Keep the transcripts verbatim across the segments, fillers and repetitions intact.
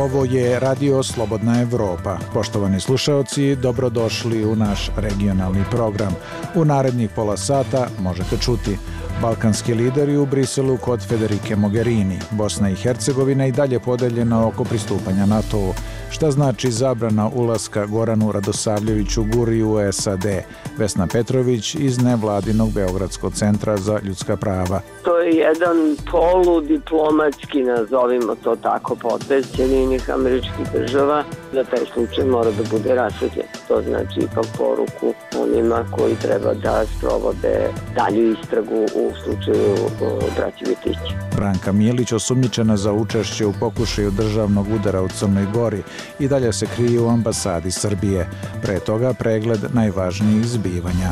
Ovo je Radio Slobodna Evropa. Poštovani slušaoci, dobrodošli u naš regionalni program. U narednih pola sata možete čuti: balkanski lideri u Briselu kod Federike Mogherini, Bosna i Hercegovina i dalje podeljena oko pristupanja NATO-u. Šta znači zabrana ulaska Goranu Radosavljeviću Guri u S A D? Vesna Petrović iz nevladinog Beogradskog centra za ljudska prava. To je jedan poludiplomatski, nazovimo to tako, potez Sjedinjenih Američkih Država da taj slučaj mora da bude rasvetljen. To znači ipak poruku onima koji treba da sprovode dalju istragu u slučaju braće Vitići. Branka Milić, osumnjičena za učešće u pokušaju državnog udara u Crnoj Gori, i dalje se krije u ambasadi Srbije. Pre toga pregled najvažnijih zbivanja.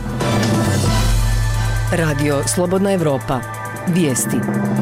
Radio Slobodna Evropa. Vijesti.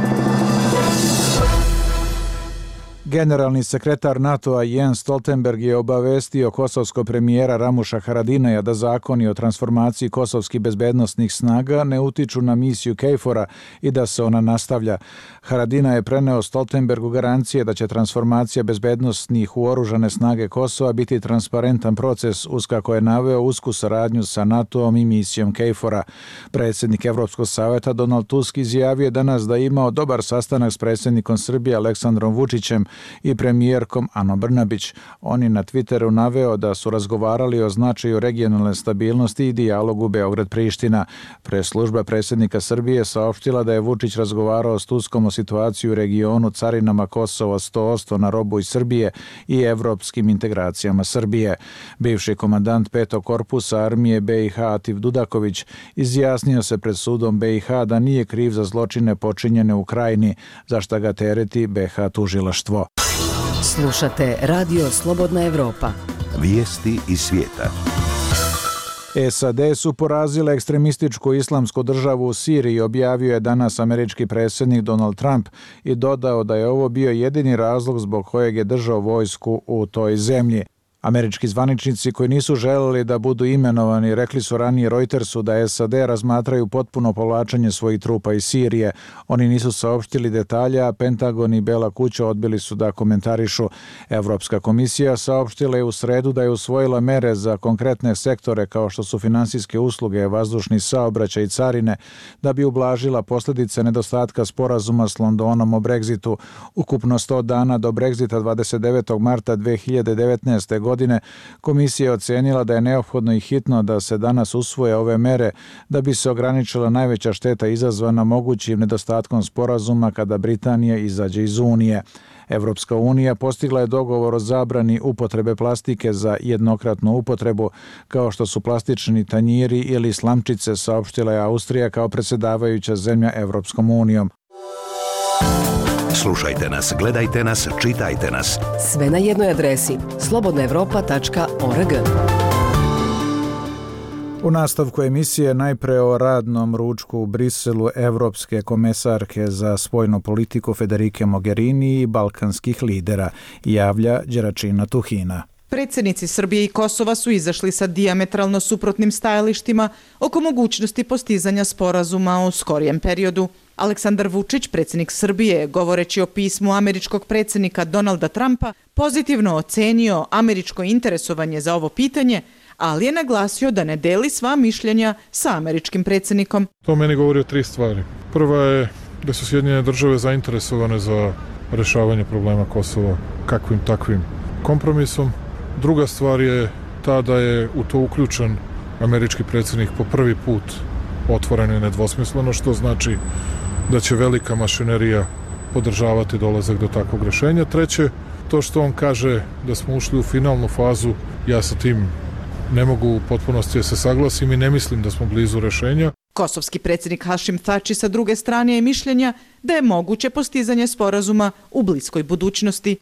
Generalni sekretar NATO-a Jens Stoltenberg je obavestio kosovskog premijera Ramuša Haradinaja da zakoni o transformaciji kosovskih bezbednosnih snaga ne utiču na misiju KFOR-a i da se ona nastavlja. Haradinaj je preneo Stoltenbergu garancije da će transformacija bezbednosnih u oružane snage Kosova biti transparentan proces, uz kako je naveo usku saradnju sa NATO-om i misijom KFOR-a. Predsjednik Evropskog savjeta Donald Tusk izjavio je danas da je imao dobar sastanak s predsjednikom Srbije Aleksandrom Vučićem i premijerkom Anom Brnabić. On je na Twitteru naveo da su razgovarali o značaju regionalne stabilnosti i dijalogu Beograd-Priština. Preslužba predsjednika Srbije saopštila da je Vučić razgovarao s Tuskom o situaciji u regionu, carinama Kosova sto posto na robu iz Srbije i evropskim integracijama Srbije. Bivši komandant petog korpusa armije B i H Atif Dudaković izjasnio se pred sudom B i H da nije kriv za zločine počinjene u Krajini, za šta ga tereti B H tužilaštvo. Slušate Radio Slobodna Evropa. Vijesti iz svijeta. S A D su porazile ekstremističku islamsku državu u Siriji, objavio je danas američki predsjednik Donald Trump i dodao da je ovo bio jedini razlog zbog kojeg je držao vojsku u toj zemlji. Američki zvaničnici koji nisu želeli da budu imenovani rekli su ranije Reutersu da S A D razmatraju potpuno povlačenje svojih trupa iz Sirije. Oni nisu saopštili detalja, a Pentagon i Bela kuća odbili su da komentarišu. Evropska komisija saopštila je u sredu da je usvojila mere za konkretne sektore kao što su finansijske usluge, vazdušni saobraćaj i carine, da bi ublažila posljedice nedostatka sporazuma s Londonom o Brexitu. Ukupno sto dana do Brexita dvadeset devetog marta dve hiljade devetnaeste. godine godine komisija je ocenila da je neophodno i hitno da se danas usvoje ove mere da bi se ograničila najveća šteta izazvana mogućim nedostatkom sporazuma kada Britanija izađe iz Unije. Evropska unija postigla je dogovor o zabrani upotrebe plastike za jednokratnu upotrebu, kao što su plastični tanjiri ili slamčice, saopštila je Austrija kao predsjedavajuća zemlja Evropskom unijom. Slušajte nas, gledajte nas, čitajte nas. Sve na jednoj adresi slobodna evropa tačka org. U nastavku emisije najpre o radnom ručku u Briselu evropske komesarke za spoljnu politiku Federike Mogherini i balkanskih lidera, javlja Đeračina Tuhina. Predsjednici Srbije i Kosova su izašli sa dijametralno suprotnim stajalištima oko mogućnosti postizanja sporazuma u skorijem periodu. Aleksandar Vučić, predsjednik Srbije, govoreći o pismu američkog predsjednika Donalda Trumpa, pozitivno ocenio američko interesovanje za ovo pitanje, ali je naglasio da ne deli sva mišljenja sa američkim predsjednikom. To meni govori o tri stvari. Prva je da su Sjedinjene države zainteresovane za rješavanje problema Kosova kakvim takvim kompromisom. Druga stvar je ta da je u to uključen američki predsjednik po prvi put otvoreno i nedvosmisleno, što znači da će velika mašinerija podržavati dolazak do takvog rješenja. Treće, to što on kaže da smo ušli u finalnu fazu, ja sa tim ne mogu u potpunosti da se saglasim i ne mislim da smo blizu rješenja. Kosovski predsjednik Hašim Thači sa druge strane je mišljenja da je moguće postizanje sporazuma u bliskoj budućnosti.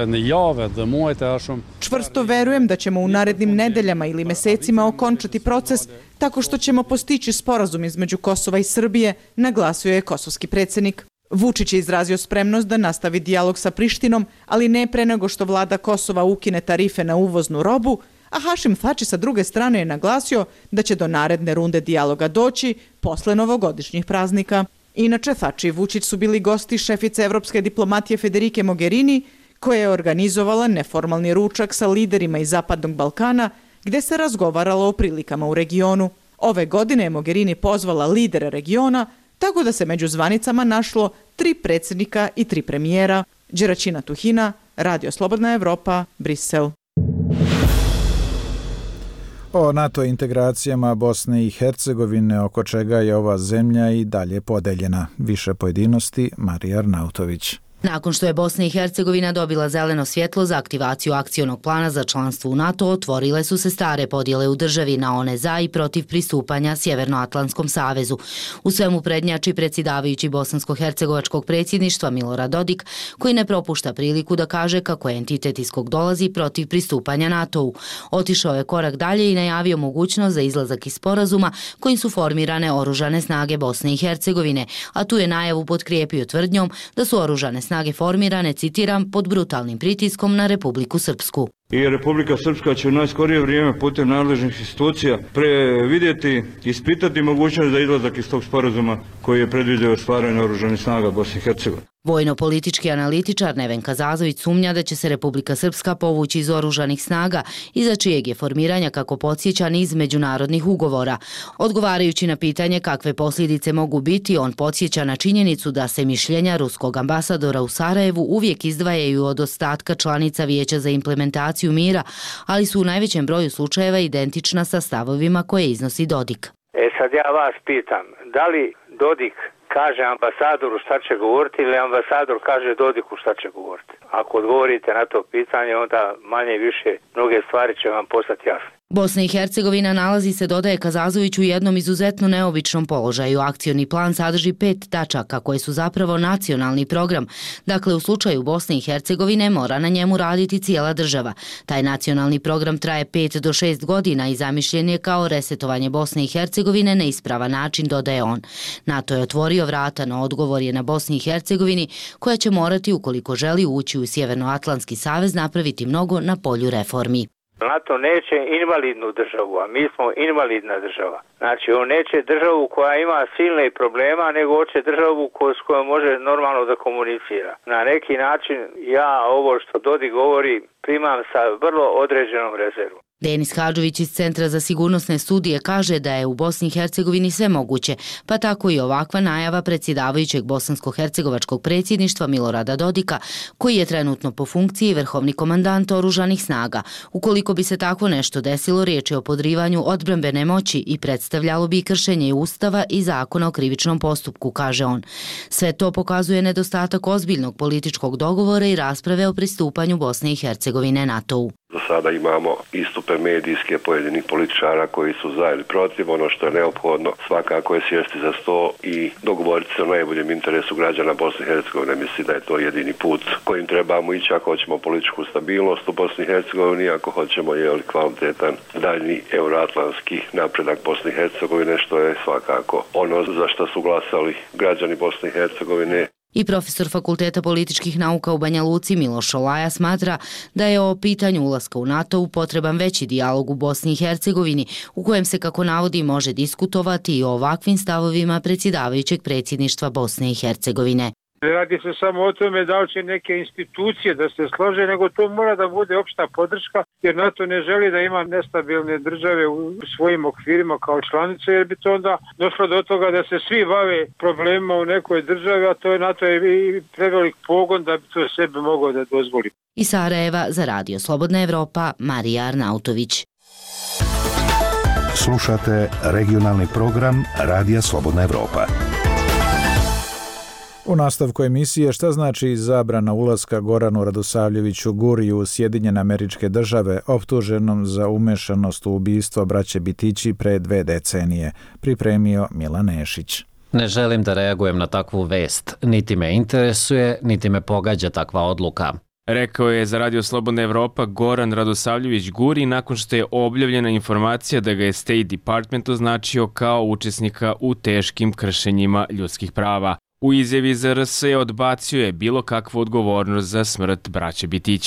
Čvrsto verujem da ćemo u narednim nedeljama ili mesecima okončati proces tako što ćemo postići sporazum između Kosova i Srbije, naglasio je kosovski predsjednik. Vučić je izrazio spremnost da nastavi dijalog sa Prištinom, ali ne pre nego što vlada Kosova ukine tarife na uvoznu robu, a Hašim Thači sa druge strane je naglasio da će do naredne runde dijaloga doći posle novogodišnjih praznika. Inače, Thači i Vučić su bili gosti šefice evropske diplomatije Federike Mogherini, koja je organizovala neformalni ručak sa liderima iz Zapadnog Balkana gde se razgovaralo o prilikama u regionu. Ove godine je Mogherini pozvala lidere regiona, tako da se među zvanicama našlo tri predsjednika i tri premijera. Đeraćina Tuhina, Radio Slobodna Evropa, Brisel. O NATO integracijama Bosne i Hercegovine, oko čega je ova zemlja i dalje podeljena. Više pojedinosti, Marija Arnautović. Nakon što je Bosna i Hercegovina dobila zeleno svjetlo za aktivaciju akcionog plana za članstvo u NATO, otvorile su se stare podjele u državi na one za i protiv pristupanja Sjevernoatlantskom savezu. U svemu prednjači predsjedavajući bosansko-hercegovačkog predsjedništva Milorad Dodik, koji ne propušta priliku da kaže kako je entitet iz kog dolazi protiv pristupanja NATO-u. Otišao je korak dalje i najavio mogućnost za izlazak iz sporazuma kojim su formirane oružane snage Bosne i Hercegovine, a tu je najavu potkrijepio tvrdnjom da su oružane snage formirane, citiram, pod brutalnim pritiskom na Republiku Srpsku. I Republika Srpska će u najskorije vrijeme putem nadležnih institucija previdjeti, ispitati mogućnost za izlazak iz tog sporazuma koji je predvidio stvaranje oružanih snaga Bosne i Hercegovine. Vojno-politički analitičar Nevenka Zazović sumnja da će se Republika Srpska povući iz oružanih snaga, iza čijeg je formiranja, kako podsjeća, niz međunarodnih ugovora. Odgovarajući na pitanje kakve posljedice mogu biti, on podsjeća na činjenicu da se mišljenja ruskog ambasadora u Sarajevu uvijek izdvajaju od ostatka članica Vijeća za implementaciju mira, ali su u najvećem broju slučajeva identična sa stavovima koje iznosi Dodik. E sad ja vas pitam, da li Dodik kaže ambasadoru šta će govoriti ili ambasador kaže Dodiku šta će govoriti? Ako odgovorite na to pitanje, onda manje i više mnoge stvari će vam postati jasne. Bosna i Hercegovina nalazi se, dodaje Kazazović, u jednom izuzetno neobičnom položaju. Akcioni plan sadrži pet tačaka koje su zapravo nacionalni program. Dakle, u slučaju Bosne i Hercegovine mora na njemu raditi cijela država. Taj nacionalni program traje pet do šest godina i zamišljen je kao resetovanje Bosne i Hercegovine na ispravan način, dodaje on. NATO je otvorio vrata, no odgovor je na Bosni i Hercegovini, koja će morati, ukoliko želi ući u Sjevernoatlantski savez, napraviti mnogo na polju reformi. NATO neće invalidnu državu, a mi smo invalidna država. Znači, on neće državu koja ima silne problema, nego hoće državu s kojom može normalno da komunicira. Na neki način ja ovo što Dodik govori primam sa vrlo određenom rezervom. Denis Hadžović iz Centra za sigurnosne studije kaže da je u Bosni i Hercegovini sve moguće, pa tako i ovakva najava predsjedavajućeg bosansko-hercegovačkog predsjedništva Milorada Dodika, koji je trenutno po funkciji vrhovni komandant oružanih snaga. Ukoliko bi se tako nešto desilo, riječ je o podrivanju odbrambene moći i predstavljalo bi kršenje Ustava i Zakona o krivičnom postupku, kaže on. Sve to pokazuje nedostatak ozbiljnog političkog dogovora i rasprave o pristupanju Bosne i Hercegovine NATO-u. Do sada imamo istupe medijske pojedinih političara koji su za ili protiv. Ono što je neophodno svakako je sjesti za sto i dogovoriti se o najboljem interesu građana Bosne i Hercegovine. Mislim da je to jedini put kojim trebamo ići ako hoćemo političku stabilnost u Bosni i Hercegovini, ako hoćemo je kvalitetan daljni euroatlantski napredak Bosne i Hercegovine, što je svakako ono za što su glasali građani Bosne i Hercegovine. I profesor Fakulteta političkih nauka u Banja Luci Miloš Olaja smatra da je o pitanju ulaska u NATO potreban veći dijalog u Bosni i Hercegovini, u kojem se, kako navodi, može diskutovati i o ovakvim stavovima predsjedavajućeg predsjedništva Bosne i Hercegovine. Ne radi se samo o tome da li će neke institucije da se slože, nego to mora da bude opšta podrška, jer NATO ne želi da ima nestabilne države u svojim okvirima kao članice, jer bi to onda došlo do toga da se svi bave problemima u nekoj državi, a to je NATO je i prevelik pogon da bi to sebi mogao da dozvoli. Iz Sarajeva za Radio Slobodna Evropa, Marija Arnautović. Slušate regionalni program Radija Slobodna Evropa. U nastavku emisije šta znači zabrana ulaska Goranu Radosavljeviću Guriju u Sjedinjene Američke Države, optuženom za umešanost u ubistvo braće Bitići pre dve decenije, pripremio Milan Nešić. Ne želim da reagujem na takvu vest, niti me interesuje, niti me pogađa takva odluka. Rekao je za Radio Slobodna Evropa Goran Radosavljević Guri nakon što je objavljena informacija da ga je State Department označio kao učesnika u teškim kršenjima ljudskih prava. U izjavi za R S odbacio je bilo kakvu odgovornost za smrt braće Bitići.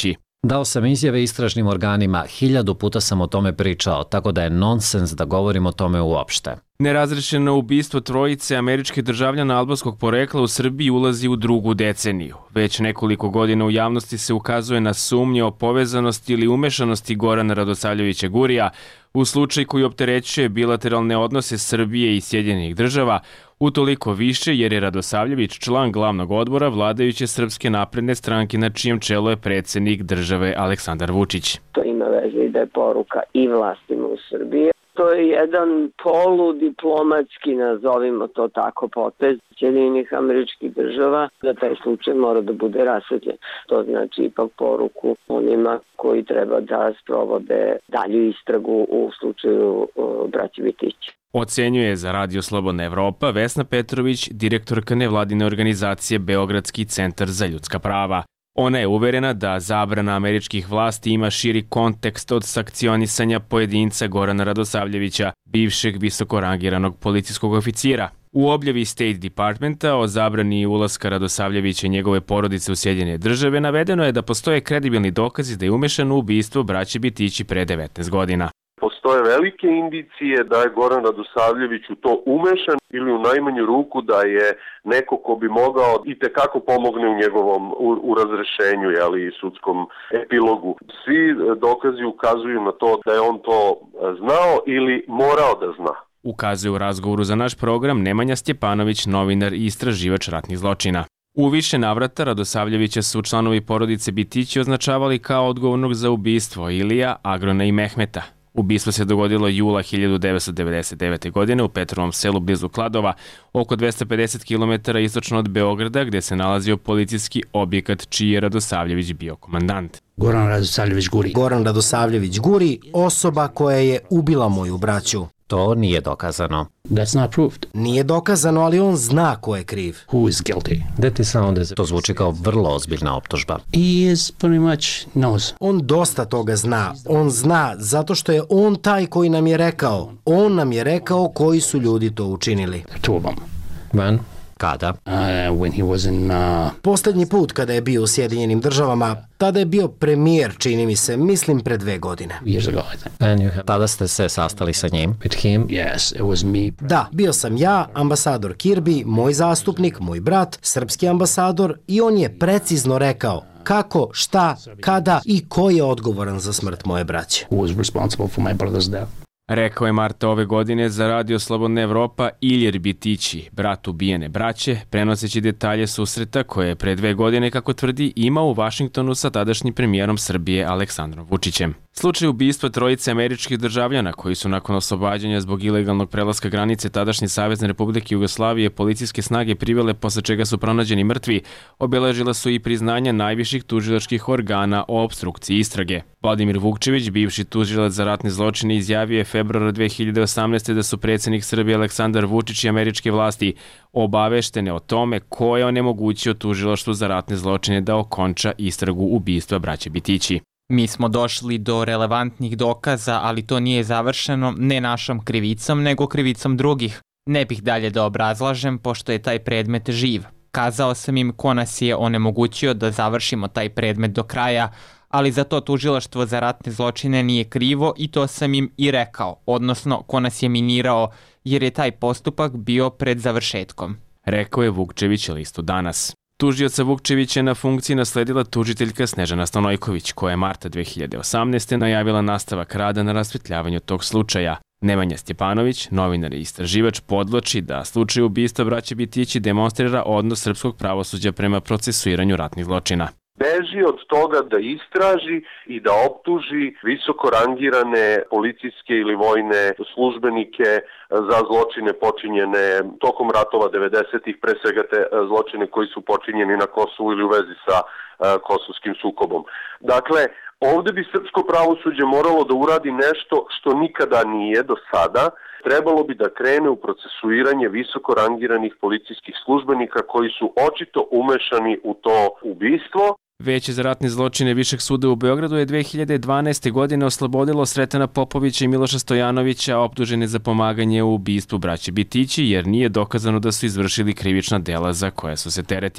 Dao sam izjave istražnim organima, hiljadu puta sam o tome pričao, tako da je nonsens da govorim o tome uopšte. Nerazrešeno ubistvo trojice američkih državljana albanskog porekla u Srbiji ulazi u drugu deceniju. Već nekoliko godina u javnosti se ukazuje na sumnje o povezanosti ili umešanosti Gorana Radosavljevića Gurija u slučaj koji opterećuje bilateralne odnose Srbije i Sjedinjenih država, utoliko više jer je Radosavljević član glavnog odbora vladajuće Srpske napredne stranke na čijem čelu je predsjednik države Aleksandar Vučić. To ima veze i da je poruka i vlastima u Srbiji. To je jedan poludiplomatski, nazovimo to tako, potez Sjedinjenih američkih država, da taj slučaj mora da bude rasvetljen. To znači ipak poruku onima koji treba da sprovode dalju istragu u slučaju braće Vitić. Ocenjuje za Radio Slobodna Evropa Vesna Petrović, direktorka nevladine organizacije Beogradski centar za ljudska prava. Ona je uverena da zabrana američkih vlasti ima širi kontekst od sankcionisanja pojedinca Gorana Radosavljevića, bivšeg visokorangiranog policijskog oficira. U objavi State Departmenta o zabrani ulaska Radosavljevića i njegove porodice u Sjedinjene države navedeno je da postoje kredibilni dokazi da je umešan u ubistvo braće Bitići pre devetnaest godina. Postoje velike indicije da je Goran Radosavljević u to umešan ili u najmanju ruku da je neko ko bi mogao i tekako pomogne u njegovom u, u razrešenju, ali i sudskom epilogu. Svi dokazi ukazuju na to da je on to znao ili morao da zna. Ukazuje u razgovoru za naš program Nemanja Stjepanović, novinar i istraživač ratnih zločina. U više navrata Radosavljevića su članovi porodice Bitići označavali kao odgovornog za ubistvo Ilija, Agrona i Mehmeta. Ubistvo se dogodilo jula hiljadu devetsto devedeset devete. godine u Petrovom selu blizu Kladova, oko dvesta pedeset kilometara istočno od Beograda, gde se nalazio policijski objekat čiji je Radosavljević bio komandant. Goran Radosavljević Guri. Goran Radosavljević Guri, osoba koja je ubila moju braću. To nije dokazano. That's not proved. Nije dokazano, ali on zna ko je kriv. Who is guilty? That is sound as to zvuči kao vrlo ozbiljna optužba. He is pretty much knows. On dosta toga zna. On zna zato što je on taj koji nam je rekao. On nam je rekao koji su ljudi to učinili. Two of them. When? Kada? Uh, when he was in... Uh... Poslednji put kada je bio u Sjedinjenim državama, tada je bio premijer, čini mi se, mislim pre dve godine. Years ago, I think. And you have... Tada ste se sastali sa njim? With him? Yes, it was me. Da, bio sam ja, ambasador Kirby, moj zastupnik, moj brat, srpski ambasador i on je precizno rekao kako, šta, kada i ko je odgovoran za smrt moje braće. Who was responsible for my brother's death? Rekao je marta ove godine za Radio Slobodna Evropa Ilir Bitići, brat ubijene braće, prenoseći detalje susreta koje je pre dve godine, kako tvrdi, imao u Vašingtonu sa tadašnjim premijerom Srbije Aleksandrom Vučićem. Slučaj ubistva trojice američkih državljana koji su nakon oslobađanja zbog ilegalnog prelaska granice tadašnje Savezne Republike Jugoslavije policijske snage privele, posle čega su pronađeni mrtvi, obeležila su i priznanja najviših tužilačkih organa o opstrukciji istrage. Vladimir Vukčević, bivši tužilac za ratne zločine, izjavio je februara dve hiljade osamnaeste. da su predsjednik Srbije Aleksandar Vučić i američke vlasti obaveštene o tome ko je onemogućio tužilaštvu za ratne zločine da okonča istragu ubistva braće Bitići. Mi smo došli do relevantnih dokaza, ali to nije završeno ne našom krivicom, nego krivicom drugih. Ne bih dalje da obrazlažem, pošto je taj predmet živ. Kazao sam im ko nas je onemogućio da završimo taj predmet do kraja, ali za to tužilaštvo za ratne zločine nije krivo i to sam im i rekao, odnosno ko nas je minirao, jer je taj postupak bio pred završetkom. Rekao je Vukčević listu Danas. Tužioca Vukčevića je na funkciji nasledila tužiteljka Snežana Stanojković, koja je marta dve hiljade osamnaeste. najavila nastavak rada na rasvetljavanju tog slučaja. Nemanja Stjepanović, novinar i istraživač, podvlači da slučaj ubistva braće Bitići demonstrira odnos srpskog pravosuđa prema procesuiranju ratnih zločina. Beži od toga da istraži i da optuži visoko rangirane policijske ili vojne službenike za zločine počinjene tokom ratova devedesetih, pre svega te zločine koji su počinjeni na Kosovu ili u vezi sa kosovskim sukobom. Dakle, ovde bi srpsko pravosuđe moralo da uradi nešto što nikada nije do sada. Trebalo bi da krene u procesuiranje visoko rangiranih policijskih službenika koji su očito umešani u to ubistvo. Veće za ratne zločine Višeg suda u Beogradu je dve hiljade dvanaeste. godine oslobodilo Sretana Popovića i Miloša Stojanovića, optužene za pomaganje u ubistvu braće Bitići, jer nije dokazano da su izvršili krivična dela za koja su se teretili.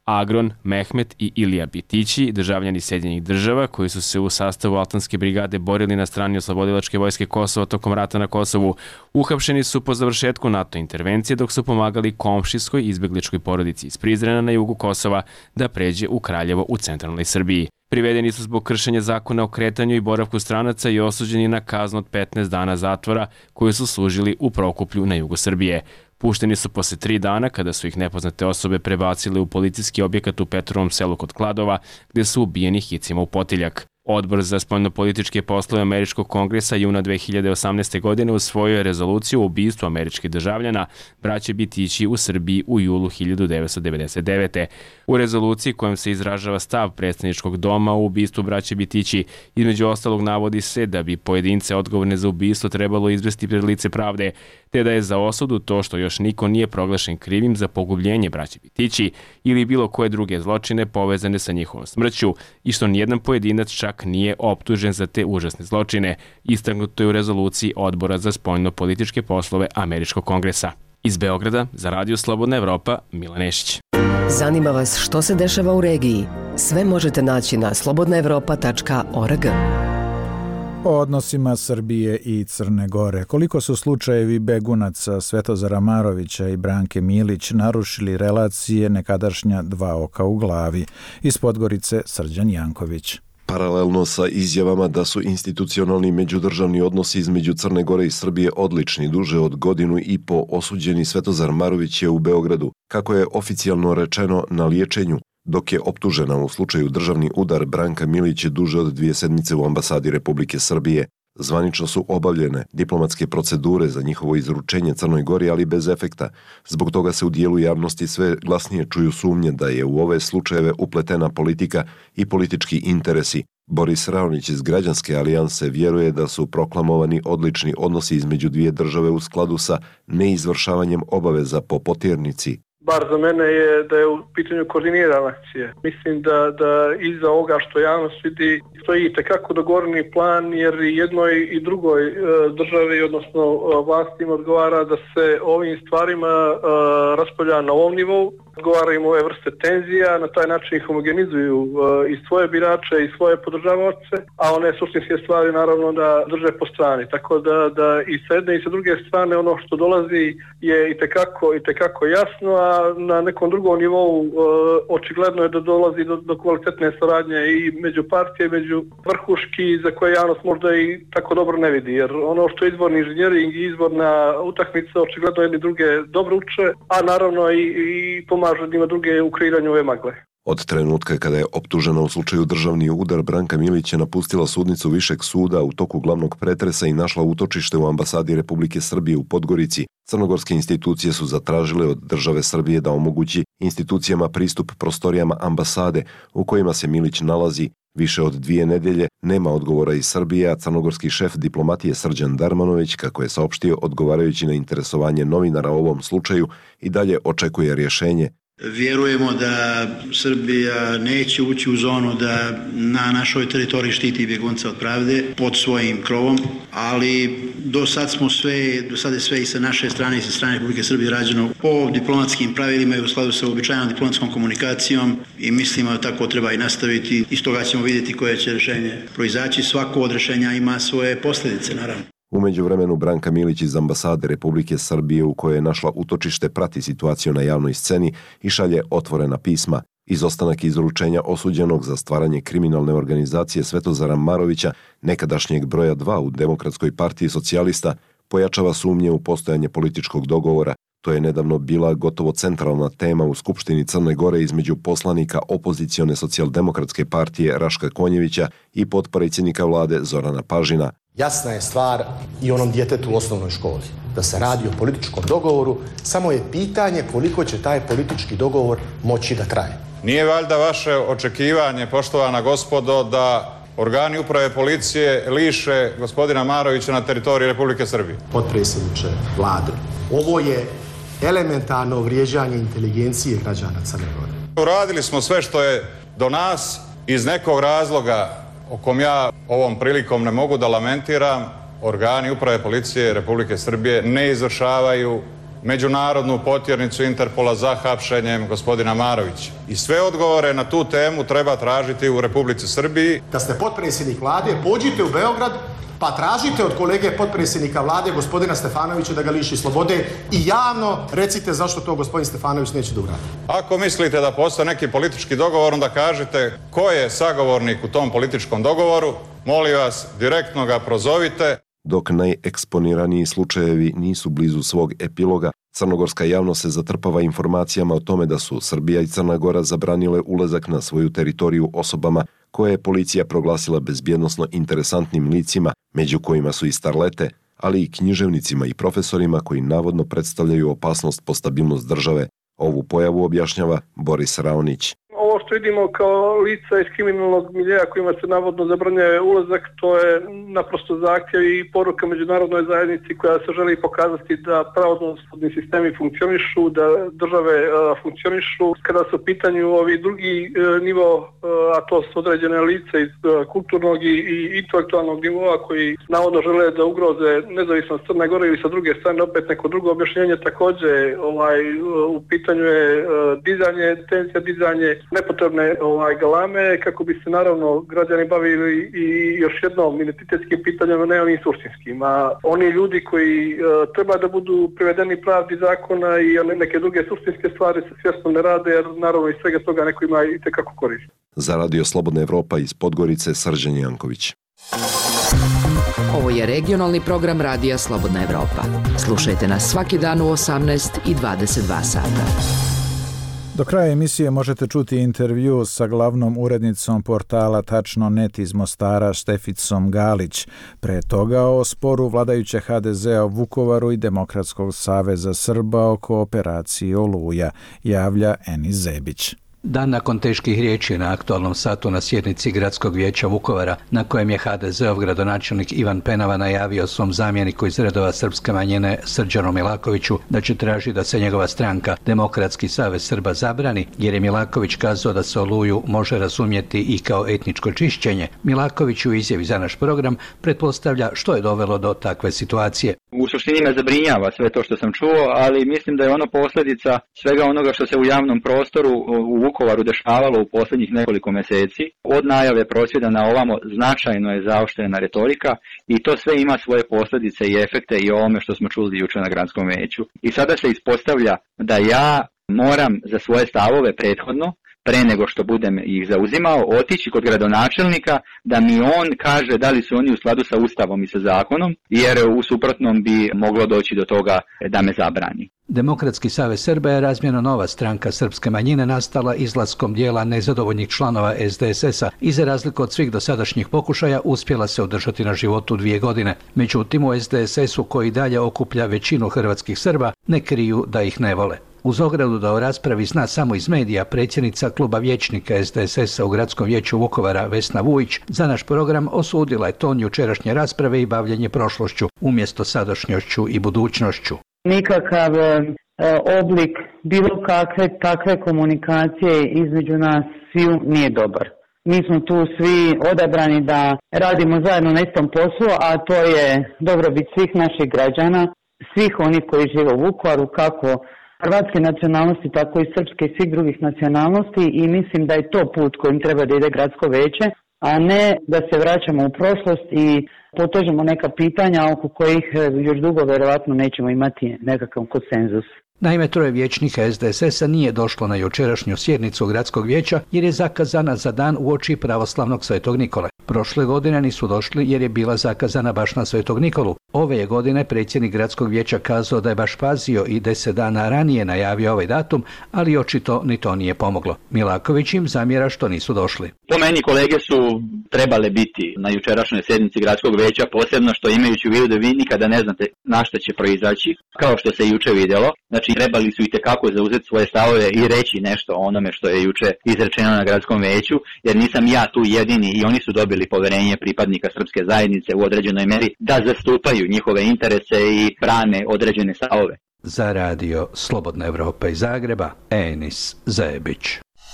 Agron, Mehmet i Ilija Bitići, državljani Sjedinjenih država koji su se u sastavu Altanske brigade borili na strani oslobodilačke vojske Kosova tokom rata na Kosovu, uhapšeni su po završetku NATO intervencije dok su pomagali komšijskoj izbegličkoj porodici iz Prizrena na jugu Kosova da pređe u Kraljevo u centralnoj Srbiji. Privedeni su zbog kršenja zakona o kretanju i boravku stranaca i osuđeni na kaznu od petnaest dana zatvora koju su služili u Prokuplju na jugu Srbije. Pušteni su posle tri dana kada su ih nepoznate osobe prebacile u policijski objekat u Petrovom selu kod Kladova, gde su ubijeni hicima u potiljak. Odbor za spoljnopolitičke poslove Američkog kongresa juna dve hiljade osamnaeste. godine usvojio je rezoluciju o ubistvu američkih državljana braće Bitići u Srbiji u julu hiljadu devetsto devedeset devete. U rezoluciji kojom se izražava stav predsjedničkog doma o ubistvu braće Bitići, između ostalog navodi se da bi pojedince odgovorne za ubistvo trebalo izvesti pred lice pravde, te da je za osudu to što još niko nije proglašen krivim za pogubljenje braće Bitići ili bilo koje druge zločine povezane sa njihovom smrću i što nijedan pojedinac čak nije optužen za te užasne zločine, istaknuto je u rezoluciji Odbora za spoljno-političke poslove Američkog kongresa. Iz Beograda za Radio Slobodna Evropa, Milan Nešić. Zanima vas što se dešava u regiji? Sve možete naći na slobodna evropa tačka org. O odnosima Srbije i Crne Gore. Koliko su slučajevi begunaca Svetozara Marovića i Branke Milić narušili relacije nekadašnja dva oka u glavi? Iz Podgorice Srđan Janković. Paralelno sa izjavama da su institucionalni međudržavni odnosi između Crne Gore i Srbije odlični, duže od godinu i po osuđeni Svetozar Marović je u Beogradu, kako je oficijalno rečeno, na liječenju, dok je optužena u slučaju državni udar Branka Milić duže od dvije sedmice u ambasadi Republike Srbije. Zvanično su obavljene diplomatske procedure za njihovo izručenje Crnoj Gori, ali bez efekta. Zbog toga se u dijelu javnosti sve glasnije čuju sumnje da je u ove slučajeve upletena politika i politički interesi. Boris Raonić iz Građanske alijanse vjeruje da su proklamovani odlični odnosi između dvije države u skladu sa neizvršavanjem obaveza po poternici. Bar za mene je da je u pitanju koordinirana akcija. Mislim da, da iza ovoga što javnost vidi stoji tekako dogovoreni plan, jer jednoj i drugoj e, državi, odnosno e, vlastima odgovara da se ovim stvarima e, raspravlja na ovom nivou, odgovaraju ove vrste tenzija, na taj način ih homogenizuju e, i svoje birače i svoje podržavaoce, a one suštinske stvari naravno da drže po strani. Tako da, da i s jedne i sa druge strane ono što dolazi je i tekako, i tekako jasno, a na nekom drugom nivou e, očigledno je da dolazi do, do kvalitetne saradnje i među partije, među vrhuški za koje javnost možda i tako dobro ne vidi, jer ono što je izborni inženjering i izborna utakmica očigledno jedni druge dobro uče, a naravno i, i pomažu njima druge u kreiranju ove magle. Od trenutka kada je optužena u slučaju državni udar, Branka Milić je napustila sudnicu Višeg suda u toku glavnog pretresa i našla utočište u ambasadi Republike Srbije u Podgorici. Crnogorske institucije su zatražile od države Srbije da omogući institucijama pristup prostorijama ambasade u kojima se Milić nalazi. Više od dvije nedelje nema odgovora iz Srbije, a crnogorski šef diplomatije Srđan Darmanović, kako je saopštio odgovarajući na interesovanje novinara o ovom slučaju, i dalje očekuje rješenje. Vjerujemo da Srbija neće ući u zonu da na našoj teritoriji štiti bjegunca od pravde pod svojim krovom, ali do sad smo sve, do sad je sve i sa naše strane i sa strane Republike Srbije rađeno po diplomatskim pravilima i u skladu sa uobičajenom diplomatskom komunikacijom i mislimo da tako treba i nastaviti. Iz toga ćemo vidjeti koje će rješenje proizaći. Svako od rješenja ima svoje posljedice, naravno. U međuvremenu Branka Milić iz ambasade Republike Srbije u kojoj je našla utočište prati situaciju na javnoj sceni i šalje otvorena pisma. Izostanak izručenja osuđenog za stvaranje kriminalne organizacije Svetozara Marovića, nekadašnjeg broja dva u Demokratskoj partiji socijalista, pojačava sumnje u postojanje političkog dogovora. To je nedavno bila gotovo centralna tema u Skupštini Crne Gore između poslanika opozicione socijaldemokratske partije Raška Konjevića i potpredsjednika vlade Zorana Pažina. Jasna je stvar i onom djetetu u osnovnoj školi. Da se radi o političkom dogovoru, samo je pitanje koliko će taj politički dogovor moći da traje. Nije valjda vaše očekivanje, poštovana gospodo, da organi uprave policije liše gospodina Marovića na teritoriji Republike Srbije? Potpredsjedniče vlade, ovo je elementarno vrijeđanje inteligencije građana Crne Gore. Uradili smo sve što je do nas iz nekog razloga o kom ja ovom prilikom ne mogu da lamentiram. Organi uprave policije Republike Srbije ne izvršavaju međunarodnu potjernicu Interpola za hapšenjem gospodina Marovića. I sve odgovore na tu temu treba tražiti u Republici Srbiji. Da ste potpredsjednik vlade, pođite u Beograd pa tražite od kolege potpredsjednika vlade gospodina Stefanovića da ga liši slobode i javno recite zašto to gospodin Stefanović neće da uradi. Ako mislite da postoji neki politički dogovor, onda kažete ko je sagovornik u tom političkom dogovoru, molim vas, direktno ga prozovite. Dok najeksponiraniji slučajevi nisu blizu svog epiloga, crnogorska javnost se zatrpava informacijama o tome da su Srbija i Crna Gora zabranile ulazak na svoju teritoriju osobama koje je policija proglasila bezbjednosno interesantnim licima, među kojima su i starlete, ali i književnicima i profesorima koji navodno predstavljaju opasnost po stabilnost države. Ovu pojavu objašnjava Boris Raonić. Ovo što vidimo kao lica iz kriminalnog miljeja kojima se navodno zabranjuje ulazak, to je naprosto zahtjev i poruka međunarodnoj zajednici koja se želi pokazati da pravosudni sistemi funkcionišu, da države a, funkcionišu. Kada su u pitanju ovi drugi a, nivo, a, a to su određene lice iz a, kulturnog i, i intelektualnog nivoa koji navodno žele da ugroze nezavisnost Crne Gore ili sa druge strane opet neko drugo objašnjenje. Također ovaj, u pitanju je a, dizanje, tendencija dizanje nepotrebne ovaj, galame kako bi se naravno građani bavili i još jednom identitetskim pitanjima, ne onim suštinskim. A oni ljudi koji uh, treba da budu privedeni pravdi zakona i neke druge suštinske stvari se svjesno ne rade jer naravno iz svega toga neko ima i tekako korist. Za Radio Slobodna Evropa iz Podgorice Srđan Janković. Ovo je regionalni program Radija Slobodna Evropa. Slušajte nas svaki dan u osamnaest i dvadeset dva sata. Do kraja emisije možete čuti intervju sa glavnom urednicom portala Tačno net net iz Mostara Šteficom Galić. Pre toga o sporu vladajuće ha de zea u Vukovaru i Demokratskog saveza Srba oko operacije Oluja, javlja Enis Zebić. Dan nakon teških riječi na aktualnom satu na sjednici Gradskog vijeća Vukovara, na kojem je ha de zeov gradonačelnik Ivan Penava najavio svom zamjeniku iz redova srpske manjine Srđanu Milakoviću da će tražiti da se njegova stranka Demokratski savez Srba zabrani, jer je Milaković kazao da se Oluju može razumjeti i kao etničko čišćenje. Milaković u izjavi za naš program pretpostavlja što je dovelo do takve situacije. U suštini me zabrinjava sve to što sam čuo, ali mislim da je ono posljedica svega onoga što se u javnom prostoru u Vukovaru dešavalo u posljednjih nekoliko mjeseci. Od najave prosvjeda na ovamo značajno je zaoštrena retorika i to sve ima svoje posljedice i efekte i ovome što smo čuli jučer na gradskom vijeću. I sada se ispostavlja da ja moram za svoje stavove prethodno, pre nego što budem ih zauzimao, otići kod gradonačelnika da mi on kaže da li su oni u skladu sa Ustavom i sa zakonom, jer u suprotnom bi moglo doći do toga da me zabrani. Demokratski savez Srba je razmjerno nova stranka srpske manjine nastala izlaskom dijela nezadovoljnih članova es de es es a i za razliku od svih dosadašnjih pokušaja uspjela se održati na životu dvije godine. Međutim, u es de es es u koji dalje okuplja većinu hrvatskih Srba ne kriju da ih ne vole. Uz ogradu da o raspravi zna samo iz medija, predsjednica kluba vijećnika es de es es a u Gradskom vijeću Vukovara Vesna Vujić za naš program osudila je ton jučerašnje rasprave i bavljenje prošlošću umjesto sadašnjošću i budućnošću. Nikakav e, oblik bilo kakve takve komunikacije između nas sviju nije dobar. Mi smo tu svi odabrani da radimo zajedno na istom poslu, a to je dobrobit svih naših građana, svih onih koji žive u Vukovaru, kako hrvatske nacionalnosti, tako i srpske i svih drugih nacionalnosti, i mislim da je to put kojim treba da ide gradsko vijeće, a ne da se vraćamo u prošlost i potežemo neka pitanja oko kojih još dugo vjerovatno nećemo imati nekakav konsenzus. Naime, troje vijećnika es de es es a nije došlo na jučerašnju sjednicu Gradskog vijeća jer je zakazana za dan uoči pravoslavnog Svetog Nikole. Prošle godine nisu došli jer je bila zakazana baš na Svetog Nikolu. Ove je godine predsjednik Gradskog vijeća kazao da je baš pazio i deset dana ranije najavio ovaj datum, ali očito ni to nije pomoglo. Milaković im zamjera što nisu došli. Po meni kolege su trebale biti na jučerašnjoj sjednici Gradskog vijeća, posebno što imajući u vidu da vi nikada ne znate na šta će proizaći, kao što se juče vidjelo. Znači trebali su itekako zauzeti svoje stavove i reći nešto o onome što je juče izrečeno na Gradskom vijeću, jer nisam ja tu jedini i oni su dobili poverenje pripadnika srpske zajednice u određenoj meri da zastupaju njihove interese i brane određene stavove. Za Radio Slobodna Evropa iz Zagreba, Enis Zebić.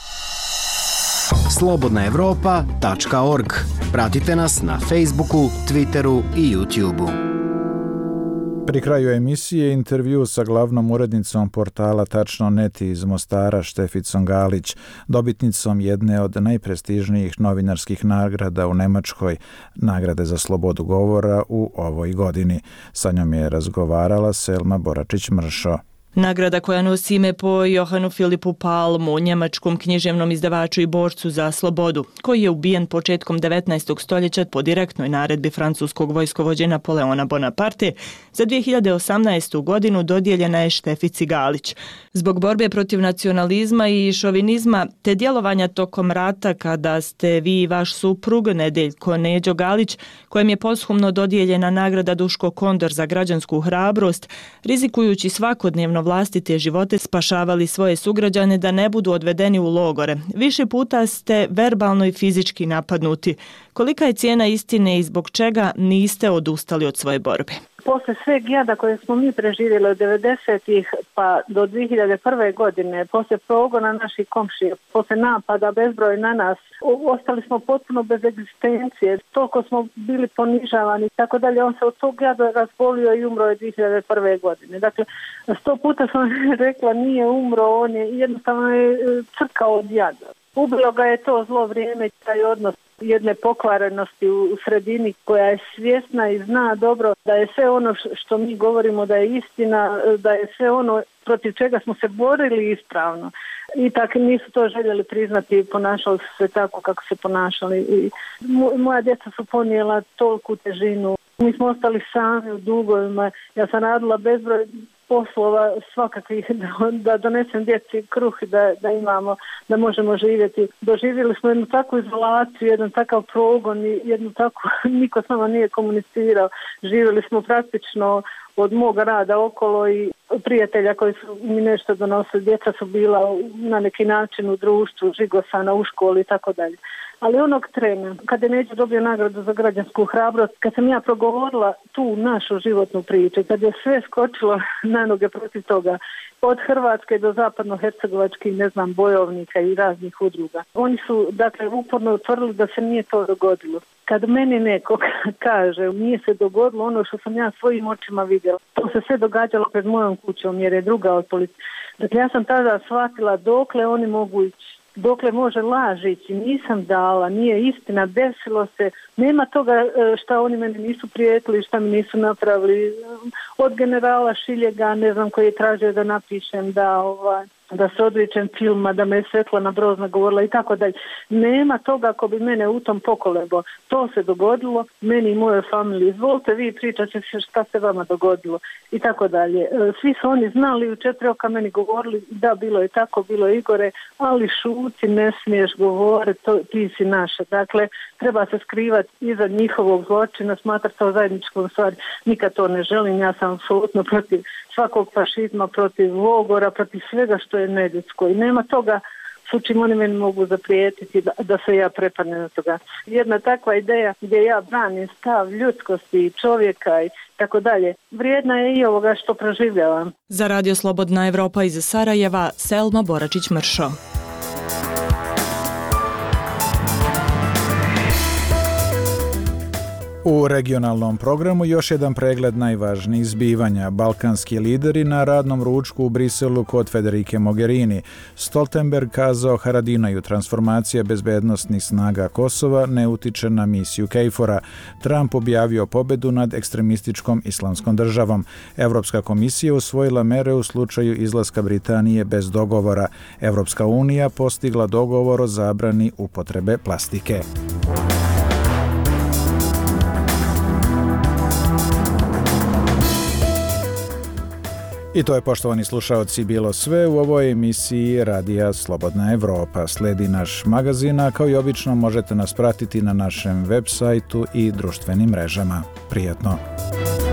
slobodna evropa tačka org. Pratite nas na Facebooku, Twitteru i YouTubeu. Pri kraju emisije intervju sa glavnom urednicom portala Tačno tačno net iz Mostara Šteficom Galić, dobitnicom jedne od najprestižnijih novinarskih nagrada u Nemačkoj, nagrade za slobodu govora u ovoj godini. Sa njom je razgovarala Selma Boračić-Mršo. Nagrada koja nosi ime po Johanu Filipu Palmu, njemačkom književnom izdavaču i borcu za slobodu, koji je ubijen početkom devetnaestog stoljeća po direktnoj naredbi francuskog vojskovođe Napoleona Bonaparte, za dvije hiljade osamnaestu. godinu dodijeljena je Štefici Galić. Zbog borbe protiv nacionalizma i šovinizma te djelovanja tokom rata kada ste vi i vaš suprug Nedeljko Neđo Galić, kojem je posthumno dodijeljena nagrada Duško Kondor za građansku hrabrost, rizikujući svakodnevno vlastite živote spašavali svoje sugrađane da ne budu odvedeni u logore. Više puta ste verbalno i fizički napadnuti. Kolika je cijena istine i zbog čega niste odustali od svoje borbe? Posle sveg jada koje smo mi preživjeli od devedesetih pa do dvije hiljade prve. godine, posle progona naših komšija, posle napada bezbroj na nas, ostali smo potpuno bez egzistencije, toliko smo bili ponižavani i tako dalje. On se od tog jada razbolio i umro je dvije hiljade prve. godine. Dakle, sto puta sam rekla nije umro, on je jednostavno je crkao od jada. Ubilo ga je to zlo vrijeme, taj odnos jedne pokvarenosti u sredini koja je svjesna i zna dobro da je sve ono što mi govorimo da je istina, da je sve ono protiv čega smo se borili ispravno. I tako nisu to željeli priznati i ponašali su se tako kako se ponašali. I moja djeca su ponijela toliku težinu. Mi smo ostali sami u dugovima. Ja sam radila bezbroj poslova svakakvih da, da donesem djeci kruh da, da imamo, da možemo živjeti. Doživjeli smo jednu takvu izolaciju, jedan takav progon i jednu takvu, niko s nama nije komunicirao. Živjeli smo praktično od mog rada okolo i prijatelja koji su mi nešto donosili. Djeca su bila na neki način u društvu, žigosana u školi i tako dalje. Ali onog trena, kada je Neđo dobio nagradu za građansku hrabrost, kad sam ja progovorila tu našu životnu priču, kad je sve skočilo na noge protiv toga, od Hrvatske do zapadno-hercegovačkih, ne znam, bojovnika i raznih udruga. Oni su, dakle, uporno utvrdili da se nije to dogodilo. Kad meni neko kaže nije se dogodilo ono što sam ja svojim očima vidjela, to se sve događalo pred mojom kućom jer je druga od policije. Dakle, ja sam tada shvatila dokle oni mogu ići. Dokle može laž ići, nisam dala, nije istina, desilo se, nema toga šta oni meni nisu prijetili, šta mi nisu napravili, od generala Šiljega, ne znam, koji je tražio da napišem, da ovaj, da se odričem filma, da me je Svetlana Brozna govorila i tako dalje. Nema toga ako bi mene u tom pokolebo. To se dogodilo, meni i mojoj familiji. Izvolite vi pričate šta se vama dogodilo i tako dalje. Svi su oni znali, u četiri oka meni govorili da bilo je tako, bilo je Igore, ali šuti, ne smiješ govoriti, to, ti si naša. Dakle, treba se skrivati iza njihovog zločina, smatrati to zajedničkom stvari. Nikad to ne želim, ja sam apsolutno protiv svakog fašizma, protiv logora, protiv svega što je neljudsko. I nema toga s čim oni meni mogu zaprijetiti da, da se ja prepadnem na toga. Jedna takva ideja gdje ja branim stav ljudskosti i čovjeka i tako dalje, vrijedna je i ovoga što proživljavam. Za Radio Slobodna Evropa iz Sarajeva, Selma Boračić-Mršo. U regionalnom programu još jedan pregled najvažnijih zbivanja. Balkanski lideri na radnom ručku u Briselu kod Federike Mogherini. Stoltenberg kazao Haradinaju transformacija bezbednostnih snaga Kosova ne utiče na misiju Kejfora. Trump objavio pobedu nad ekstremističkom islamskom državom. Evropska komisija usvojila mere u slučaju izlaska Britanije bez dogovora. Evropska unija postigla dogovor o zabrani upotrebe plastike. I to je, poštovani slušaoci, bilo sve u ovoj emisiji Radija Slobodna Evropa. Sledi naš magazin, a kao i obično možete nas pratiti na našem web sajtu i društvenim mrežama. Prijatno!